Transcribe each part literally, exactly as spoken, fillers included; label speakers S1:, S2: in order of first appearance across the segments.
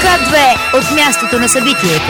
S1: К две от мястото на събитието.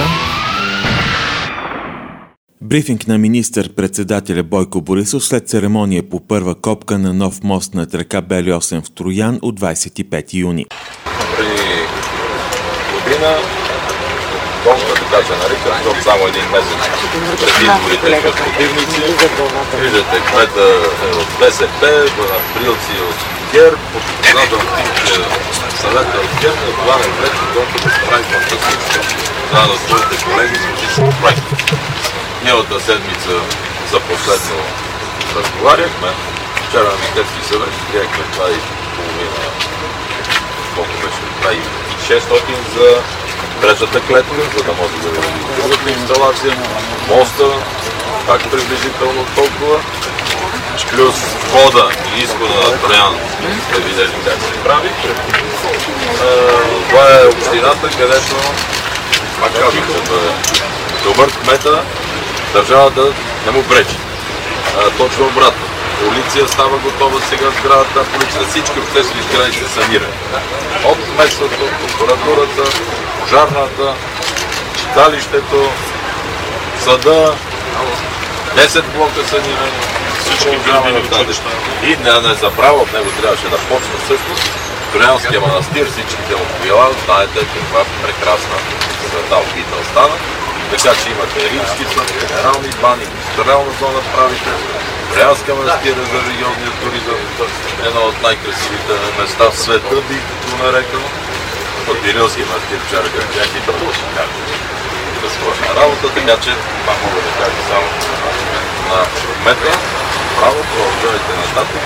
S2: Брифинг на министър-председателя Бойко Борисов след церемония по първа копка на нов мост над река Бели Осъм в Троян от двадесет и пети юни.
S3: Преди година, колкото така се нарича, защото само един месец преди изборите сме противници. Виждате, кмета е от БСП, априлци от ГЕРБ, под председателския съвет от ГЕРБ, на главен ред, който да се прави фантастично. Заедно с своите колеги с всичко проект. Миналата седмица за последно разговаряхме. Вчера на Министерски съвет приехме два и половина, колко беше, два и шестстотин за третата клетка, за да може да бъде другата инсталация, моста, пак приблизително толкова, плюс входа и изхода на Троян, сте видели как се прави. Това е общината, където, пак казвам, че да е добър кмета, държавата не му пречи. Точно обратно. Полиция става готова сега, сградата, полиция, всички обществени сгради се санират. От кметството, прокуратурата, пожарната, читалището, съда, десет блока санирани, всички грами в тази. И не, не забравя, от него трябваше да почне всъщност Троянския манастир, всичките му пила, знаете каква прекрасна света опита остана. Така че имате римски съд, генерални бани, индустриална зона правите, Троянска манастир за религиозния туризъм, едно от най-красивите места в света, бих го нарекал. От Вилилски манастир вчера как бях и продължи да свърши работа, така че това мога да кажа само на кмета. Право, продължавайте нататък,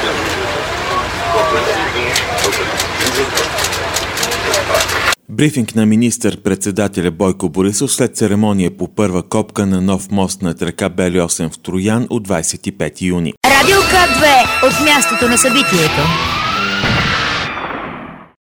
S2: Брифинг на министър-председателя Бойко Борисов след церемония по първа копка на нов мост над река Бели Осъм в Троян от двадесет и пети юни.
S1: Радио К две от мястото на събитието.